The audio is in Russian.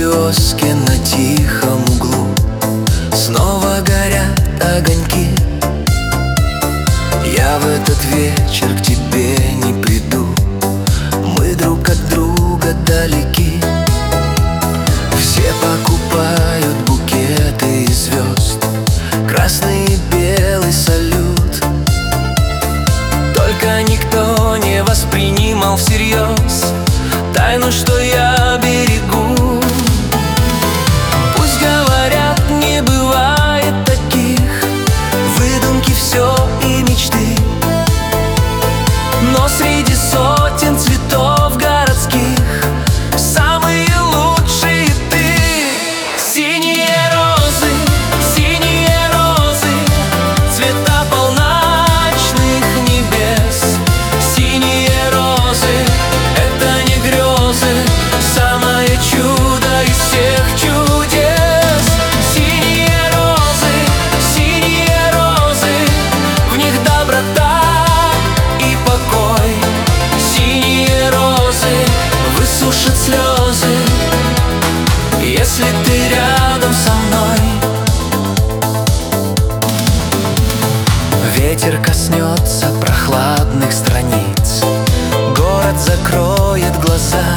киоске на тихом углу снова горят огоньки. Я в этот вечер к тебе не приду, мы друг от друга далеки. Все покупают букеты из звезд, красный и белый салют. Только никто не воспринимал всерьез тайну, что я берегу. Пусть говорят, не бывает таких, выдумки все и мечты, но среди сотен цветов городских самые лучшие ты. Синие розы, цвета полночных небес. Синие розы — это не грезы, самое чудо из всех чудес. Синие розы, в них доброта и покой. Синие розы высушат слезы, если ты рядом со мной. Ветер коснется прохладных страниц, город закроет глаза.